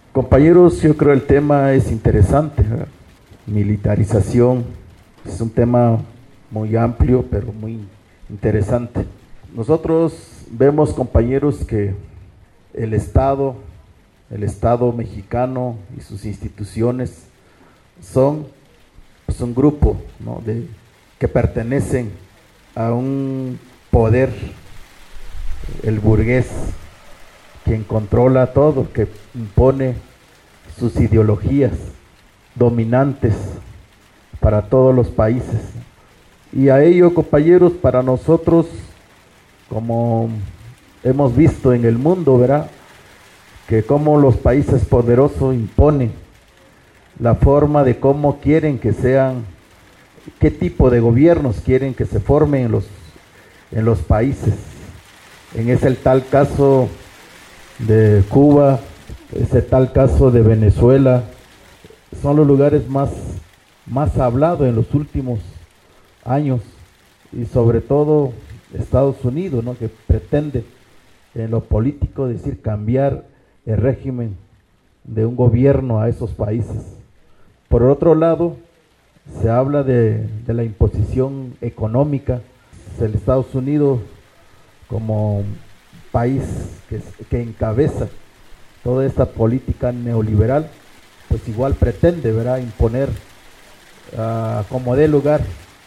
Compañeros, yo creo el tema es interesante, ¿verdad? Militarización es un tema muy amplio, pero muy interesante. Nosotros vemos, compañeros, que el Estado, el Estado mexicano y sus instituciones son pues, un grupo, ¿no?, que pertenecen a un poder, el burgués, quien controla todo, que impone sus ideologías dominantes para todos los países. Y a ello, compañeros, para nosotros, como hemos visto en el mundo, ¿verdad?, que cómo los países poderosos imponen la forma de cómo quieren que sean, qué tipo de gobiernos quieren que se formen en los países. Es el tal caso de Cuba, es el tal caso de Venezuela, son los lugares más hablados en los últimos años, y sobre todo Estados Unidos, ¿no?, que pretende en lo político decir cambiar el régimen de un gobierno a esos países. Por otro lado, se habla de la imposición económica. El Estados Unidos, como país que encabeza toda esta política neoliberal, pues igual pretende, ¿verdad?, imponer como dé lugar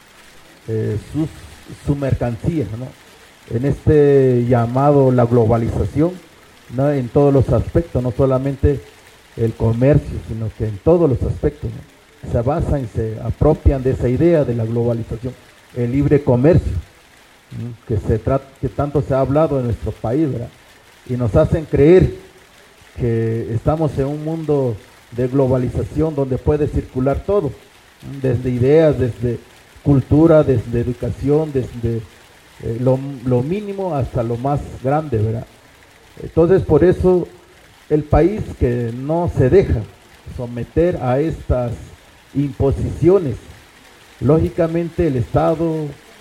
su mercancía, ¿no?, en este llamado la globalización, ¿no?, en todos los aspectos, no solamente el comercio, sino que en todos los aspectos, ¿no?, se basan y se apropian de esa idea de la globalización, el libre comercio, ¿no?, que tanto se ha hablado en nuestro país, ¿verdad?, y nos hacen creer que estamos en un mundo de globalización donde puede circular todo, ¿no?, desde ideas, desde cultura, desde educación, desde lo mínimo hasta lo más grande, ¿verdad? Entonces, por eso el país que no se deja someter a estas imposiciones, lógicamente el Estado,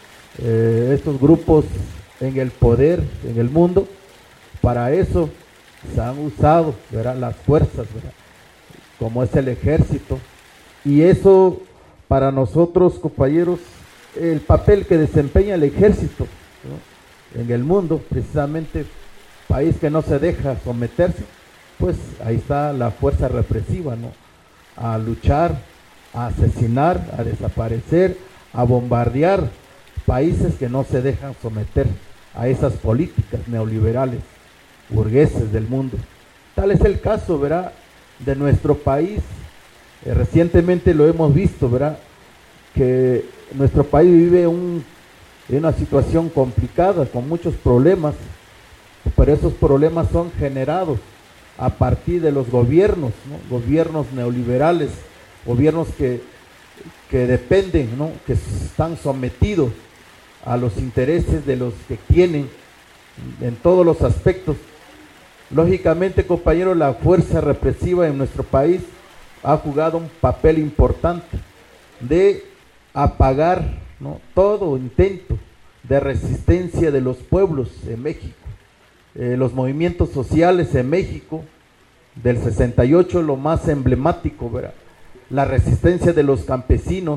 estos grupos en el poder, en el mundo, para eso se han usado, ¿verdad?, las fuerzas, ¿verdad?, como es el ejército. Y eso para nosotros, compañeros, el papel que desempeña el ejército, ¿no?, en el mundo, precisamente país que no se deja someterse, pues ahí está la fuerza represiva, ¿no?, a luchar, a asesinar, a desaparecer, a bombardear países que no se dejan someter a esas políticas neoliberales burgueses del mundo. Tal es el caso, ¿verdad?, de nuestro país. Recientemente lo hemos visto, ¿verdad?, que nuestro país vive en una situación complicada, con muchos problemas, pero esos problemas son generados a partir de los gobiernos, ¿no?, gobiernos neoliberales, gobiernos que dependen, ¿no?, que están sometidos a los intereses de los que tienen en todos los aspectos. Lógicamente, compañeros, la fuerza represiva en nuestro país ha jugado un papel importante de apagar, ¿no?, todo intento de resistencia de los pueblos en México. Los movimientos sociales en México del 68, lo más emblemático, ¿verdad?, la resistencia de los campesinos,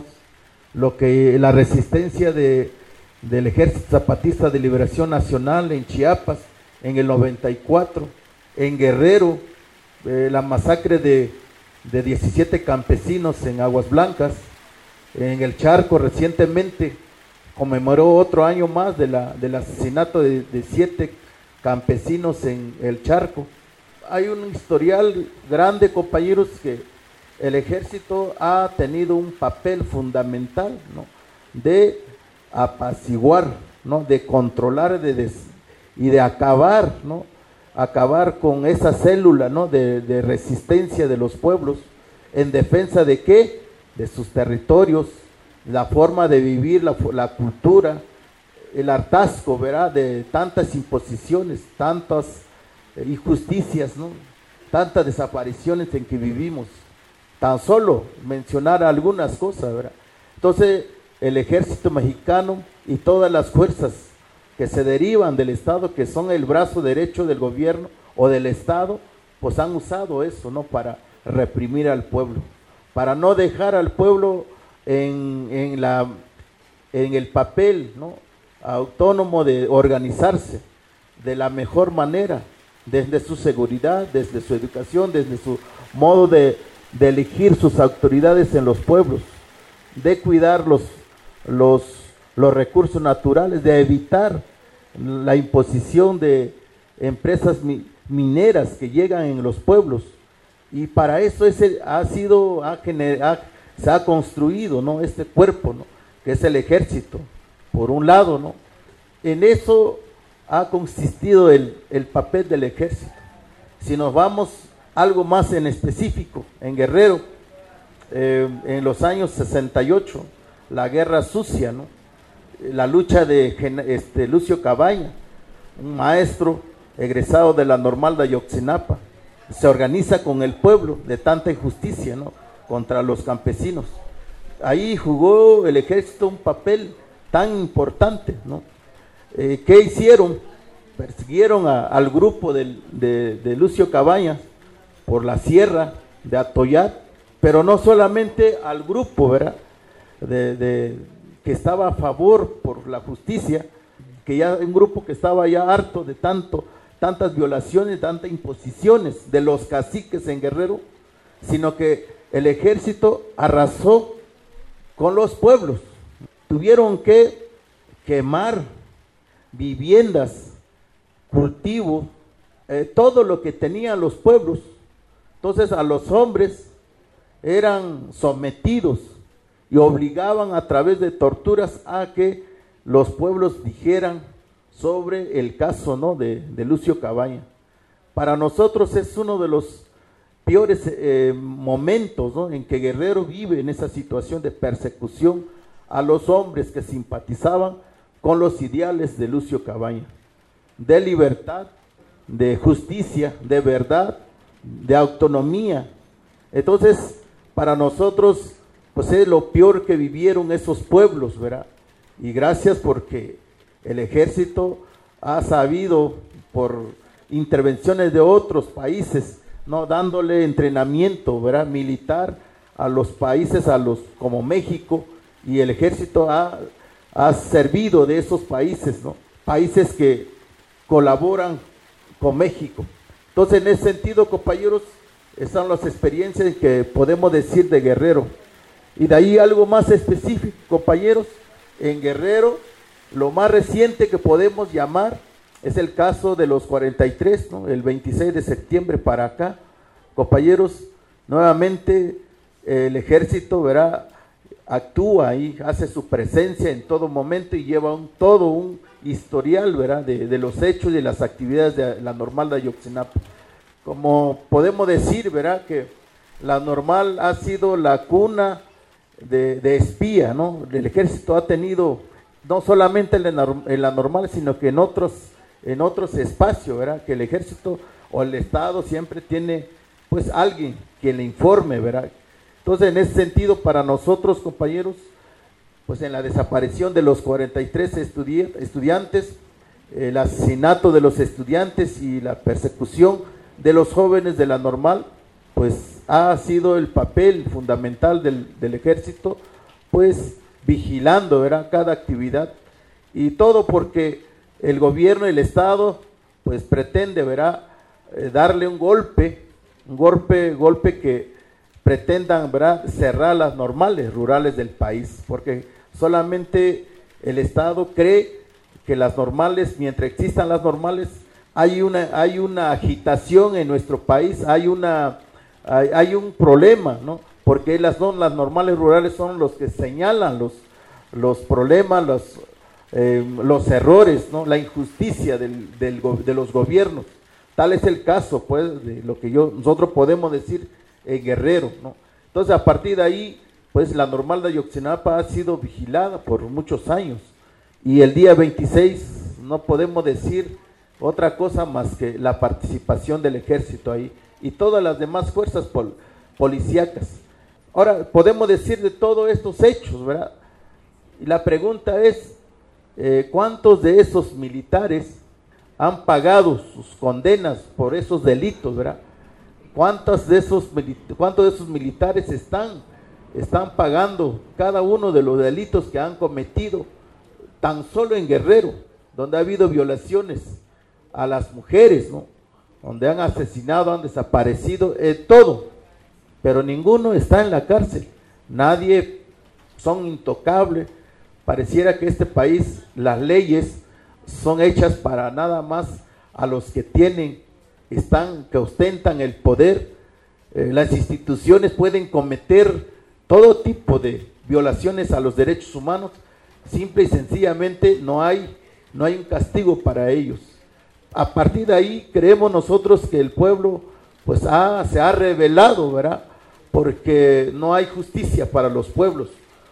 la resistencia del Ejército Zapatista de Liberación Nacional en Chiapas en el 94, en Guerrero, la masacre de 17 campesinos en Aguas Blancas, en el Charco recientemente conmemoró otro año más del asesinato de 7 campesinos en el Charco. Hay un historial grande, compañeros, que el ejército ha tenido un papel fundamental, ¿no?, de apaciguar, ¿no?, de controlar y de acabar, ¿no?, acabar con esa célula, ¿no?, de resistencia de los pueblos en defensa de ¿qué?, de sus territorios, la forma de vivir, la cultura, el hartazgo, ¿verdad?, de tantas imposiciones, tantas injusticias, ¿no?, tantas desapariciones en que vivimos. Tan solo mencionar algunas cosas, ¿verdad? Entonces, el ejército mexicano y todas las fuerzas que se derivan del Estado, que son el brazo derecho del gobierno o del Estado, pues han usado eso, ¿no? Para reprimir al pueblo, para no dejar al pueblo en el papel, ¿no? Autónomo de organizarse de la mejor manera, desde su seguridad, desde su educación, desde su modo de elegir sus autoridades en los pueblos, de cuidar los recursos naturales, de evitar la imposición de empresas mineras que llegan en los pueblos. Y para eso se ha construido, ¿no? Este cuerpo, ¿no? Que es el ejército, por un lado, ¿no? En eso ha consistido el papel del ejército. Si nos vamos algo más en específico, en Guerrero, en los años 68, la guerra sucia, ¿no? La lucha de Lucio Cabaña, un maestro egresado de la Normal de Ayotzinapa, se organiza con el pueblo de tanta injusticia, ¿no? Contra los campesinos. Ahí jugó el ejército un papel tan importante, ¿no? ¿Qué hicieron? Persiguieron al grupo de Lucio Cabañas por la sierra de Atoyat, pero no solamente al grupo, ¿verdad? Que estaba a favor por la justicia, que ya un grupo que estaba ya harto de tantas violaciones, tantas imposiciones de los caciques en Guerrero, sino que el ejército arrasó con los pueblos. Tuvieron que quemar viviendas, cultivos, todo lo que tenían los pueblos. Entonces a los hombres eran sometidos y obligaban a través de torturas a que los pueblos dijeran sobre el caso, ¿no? de Lucio Cabaña. Para nosotros es uno de los peores momentos, ¿no? En que Guerrero vive en esa situación de persecución a los hombres que simpatizaban con los ideales de Lucio Cabaña, de libertad, de justicia, de verdad, de autonomía. Entonces, para nosotros, pues es lo peor que vivieron esos pueblos, ¿verdad? Y gracias porque el ejército ha sabido, por intervenciones de otros países, no dándole entrenamiento, ¿verdad? Militar a los países, como México, y el ejército ha servido de esos países, ¿no? Países que colaboran con México. Entonces, en ese sentido, compañeros, están las experiencias que podemos decir de Guerrero. Y de ahí algo más específico, compañeros, en Guerrero, lo más reciente que podemos llamar es el caso de los 43, ¿no? El 26 de septiembre para acá, compañeros, nuevamente el ejército, ¿verdad? Actúa ahí, hace su presencia en todo momento y lleva todo un historial, ¿verdad? De los hechos y de las actividades de la Normal de Ayotzinapa. Como podemos decir, ¿verdad? Que la Normal ha sido la cuna de espía, ¿no? El ejército ha tenido, no solamente en la Normal, sino que en otros espacios, ¿verdad? Que el ejército o el Estado siempre tiene, pues, alguien que le informe, ¿verdad? Entonces, en ese sentido, para nosotros, compañeros, pues en la desaparición de los 43 estudiantes, el asesinato de los estudiantes y la persecución de los jóvenes de la Normal, pues ha sido el papel fundamental del ejército, pues vigilando, ¿verdad? Cada actividad, y todo porque el gobierno y el Estado pues pretende, ¿verdad? Darle un golpe que pretendan, ¿verdad? Cerrar las normales rurales del país, porque solamente el Estado cree que las normales, mientras existan las normales, hay una agitación en nuestro país, hay un problema, ¿no? Porque las normales rurales son los que señalan los problemas, los errores, ¿no? La injusticia de los gobiernos. Tal es el caso, pues, de lo que nosotros podemos decir en Guerrero, ¿no? Entonces, a partir de ahí, pues, la Normal de Ayotzinapa ha sido vigilada por muchos años, y el día 26 no podemos decir otra cosa más que la participación del ejército ahí, y todas las demás fuerzas policíacas. Ahora, podemos decir de todos estos hechos, ¿verdad? Y la pregunta es, ¿cuántos de esos militares han pagado sus condenas por esos delitos, ¿verdad? ¿Cuántos de esos militares están pagando cada uno de los delitos que han cometido tan solo en Guerrero, donde ha habido violaciones a las mujeres, ¿no? Donde han asesinado, han desaparecido, todo, pero ninguno está en la cárcel, nadie, son intocables. Pareciera que este país, las leyes son hechas para nada más a los que que ostentan el poder. Las instituciones pueden cometer todo tipo de violaciones a los derechos humanos, simple y sencillamente no hay un castigo para ellos. A partir de ahí creemos nosotros que el pueblo pues se ha rebelado, ¿verdad? Porque no hay justicia para los pueblos.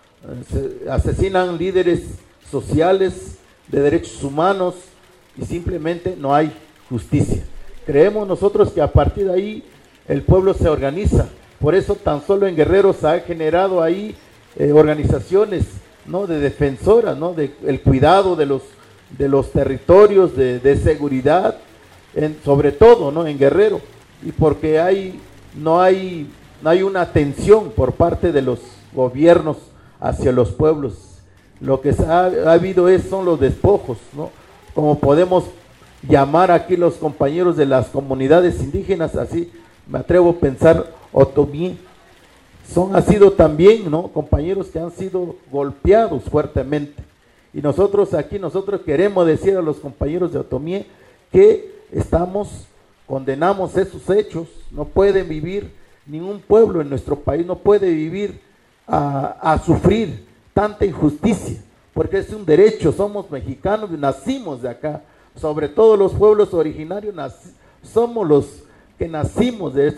Se asesinan líderes sociales de derechos humanos y simplemente no hay justicia. Creemos nosotros que a partir de ahí el pueblo se organiza. Por eso tan solo en Guerrero se ha generado ahí organizaciones, ¿no?, de defensoras, ¿no?, de el cuidado de los territorios, de seguridad, sobre todo, ¿no?, en Guerrero, y porque no hay una atención por parte de los gobiernos hacia los pueblos. Lo que ha habido son los despojos, ¿no?, como podemos llamar aquí los compañeros de las comunidades indígenas, así me atrevo a pensar, otomí, han sido también, ¿no?, compañeros que han sido golpeados fuertemente. Y nosotros queremos decir a los compañeros de Otomí que condenamos esos hechos. No pueden vivir, ningún pueblo en nuestro país no puede vivir a sufrir tanta injusticia, porque es un derecho, somos mexicanos, nacimos de acá, sobre todo los pueblos originarios, somos los que nacimos de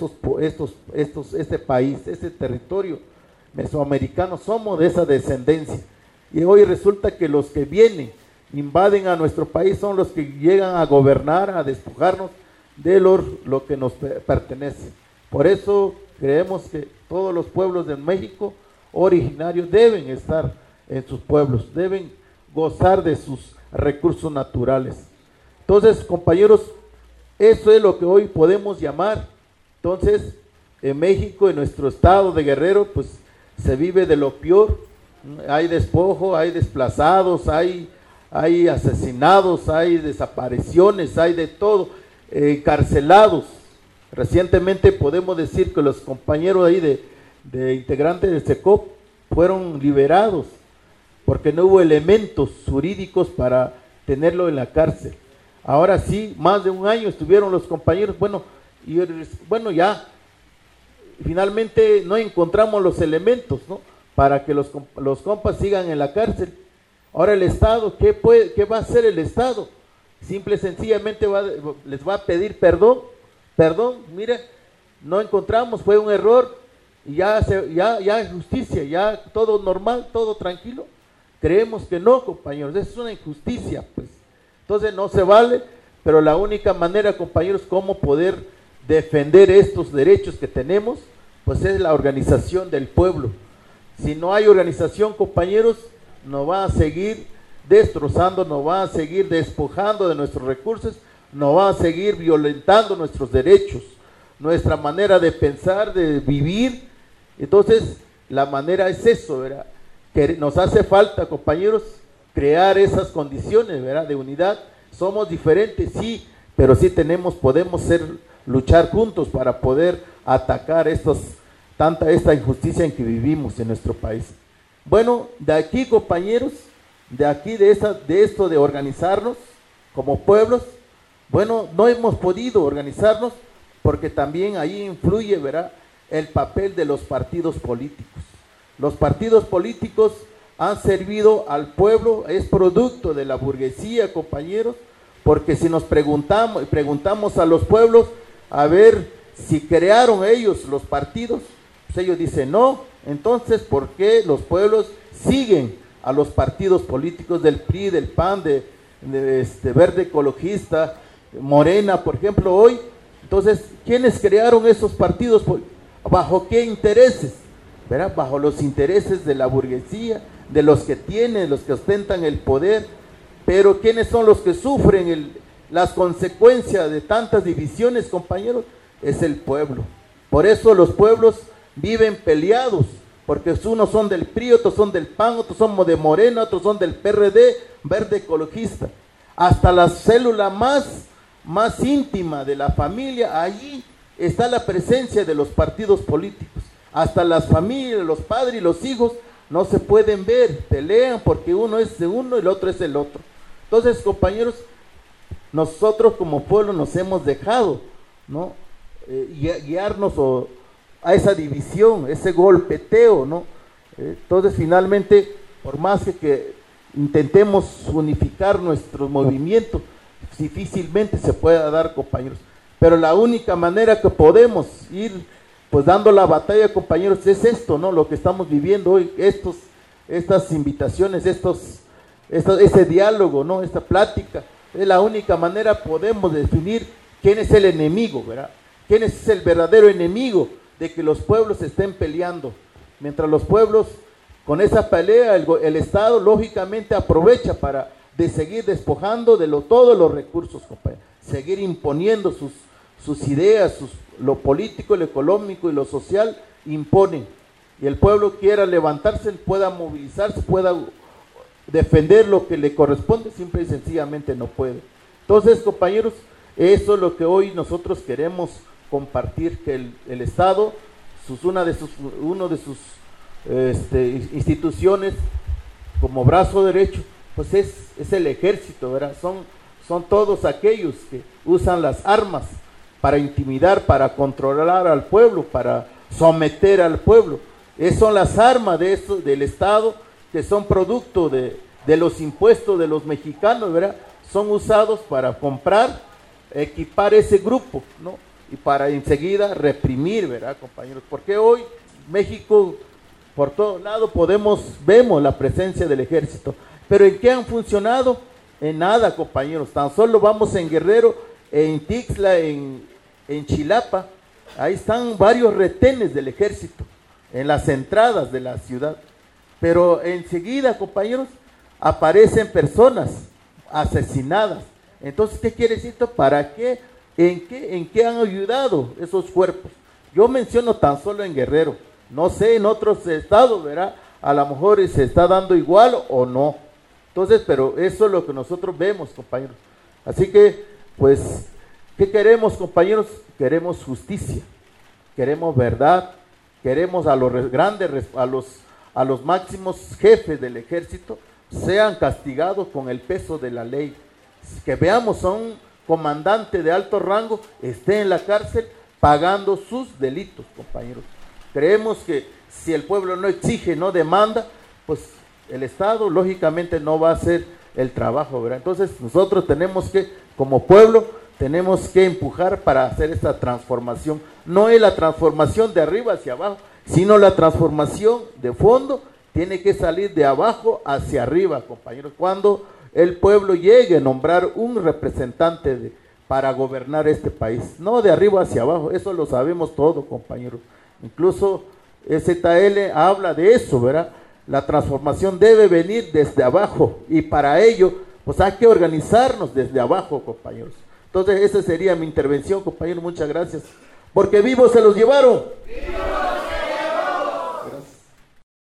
este país, este territorio mesoamericano, somos de esa descendencia. Y hoy resulta que los que vienen, invaden a nuestro país, son los que llegan a gobernar, a despojarnos de lo que nos pertenece. Por eso creemos que todos los pueblos de México originarios deben estar en sus pueblos, deben gozar de sus recursos naturales. Entonces, compañeros, eso es lo que hoy podemos llamar. Entonces, en México, en nuestro estado de Guerrero, pues se vive de lo peor. Hay despojo, hay desplazados, hay asesinados, hay desapariciones, hay de todo, encarcelados. Recientemente podemos decir que los compañeros ahí de integrantes del SECOP fueron liberados porque no hubo elementos jurídicos para tenerlo en la cárcel. Ahora sí, más de un año estuvieron los compañeros, ya finalmente no encontramos los elementos, ¿no?, para que los compas sigan en la cárcel. Ahora el Estado, ¿qué va a hacer el Estado? Simple y sencillamente les va a pedir perdón, mire, no encontramos, fue un error, y ya hay justicia, ya todo normal, todo tranquilo. Creemos que no, compañeros, eso es una injusticia, pues. Entonces no se vale, pero la única manera, compañeros, cómo poder defender estos derechos que tenemos, pues es la organización del pueblo. Si no hay organización, compañeros, nos va a seguir destrozando, nos va a seguir despojando de nuestros recursos, nos va a seguir violentando nuestros derechos, nuestra manera de pensar, de vivir. Entonces, la manera es eso, ¿verdad? Que nos hace falta, compañeros, crear esas condiciones, ¿verdad?, de unidad. Somos diferentes, sí, pero sí podemos luchar juntos para poder atacar esta injusticia en que vivimos en nuestro país. Bueno, de aquí, compañeros, de esto de organizarnos como pueblos, bueno, no hemos podido organizarnos porque también ahí influye, ¿verdad?, el papel de los partidos políticos. Los partidos políticos han servido al pueblo, es producto de la burguesía, compañeros, porque si nos preguntamos a los pueblos, a ver si crearon ellos los partidos, pues ellos dicen no. Entonces, ¿por qué los pueblos siguen a los partidos políticos del PRI, del PAN, de Verde Ecologista, Morena, por ejemplo, hoy? Entonces, ¿quiénes crearon esos partidos? ¿Bajo qué intereses? ¿Verdad? Bajo los intereses de la burguesía, de los que ostentan el poder. Pero ¿quiénes son los que sufren las consecuencias de tantas divisiones, compañeros? es el pueblo. Por eso los pueblos viven peleados, porque unos son del PRI, otros son del PAN, otros son de Morena, otros son del PRD, Verde Ecologista. Hasta la célula más íntima de la familia, allí está la presencia de los partidos políticos. Hasta las familias, los padres y los hijos no se pueden ver, pelean porque uno es de uno y el otro es el otro. Entonces, compañeros, nosotros como pueblo nos hemos dejado, ¿no? Guiarnos a esa división, ese golpeteo, ¿no? Entonces, finalmente, por más que intentemos unificar nuestros movimientos, difícilmente se pueda dar, compañeros. Pero la única manera que podemos ir pues dando la batalla, compañeros, es esto, ¿no? Lo que estamos viviendo hoy, estas invitaciones, ese diálogo, ¿no? Esta plática, es la única manera podemos definir quién es el enemigo, ¿verdad? ¿Quién es el verdadero enemigo de que los pueblos estén peleando? Mientras los pueblos, con esa pelea, el Estado lógicamente aprovecha para seguir despojando de todos los recursos, compañeros, seguir imponiendo sus ideas, lo político, lo económico y lo social imponen, y el pueblo quiera levantarse, pueda movilizarse, pueda defender lo que le corresponde, simple y sencillamente no puede. Entonces, compañeros, eso es lo que hoy nosotros queremos compartir, que el Estado, una de sus instituciones como brazo derecho, pues es el ejército, ¿verdad? Son todos aquellos que usan las armas para intimidar, para controlar al pueblo, para someter al pueblo. Esas son las armas del Estado, que son producto de los impuestos de los mexicanos, ¿verdad? Son usados para comprar, equipar ese grupo, ¿no? Y para enseguida reprimir, ¿verdad, compañeros? Porque hoy México, por todos lados vemos la presencia del ejército. ¿Pero en qué han funcionado? En nada, compañeros. Tan solo vamos en Guerrero, en Tixla, en Chilapa, ahí están varios retenes del ejército, en las entradas de la ciudad. Pero enseguida, compañeros, aparecen personas asesinadas. Entonces, ¿qué quiere decir esto? ¿Para qué? ¿En qué han ayudado esos cuerpos? Yo menciono tan solo en Guerrero, no sé en otros estados, ¿verdad? A lo mejor se está dando igual o no. Entonces, pero eso es lo que nosotros vemos, compañeros. Así que, pues, ¿qué queremos, compañeros? Queremos justicia, queremos verdad, queremos a los grandes, a los máximos jefes del ejército, sean castigados con el peso de la ley. Que veamos a un comandante de alto rango esté en la cárcel pagando sus delitos, compañeros. Creemos que si el pueblo no exige, no demanda, pues el Estado lógicamente no va a hacer el trabajo, ¿verdad? Entonces nosotros tenemos que, como pueblo, tenemos que empujar para hacer esta transformación. No es la transformación de arriba hacia abajo, sino la transformación de fondo tiene que salir de abajo hacia arriba, compañeros. Cuando el pueblo llegue a nombrar un representante para gobernar este país, no de arriba hacia abajo, eso lo sabemos todos, compañeros. Incluso EZL habla de eso, ¿verdad? La transformación debe venir desde abajo, y para ello, pues hay que organizarnos desde abajo, compañeros. Entonces, esa sería mi intervención, compañeros. Muchas gracias. Porque vivos se los llevaron. ¡Viva!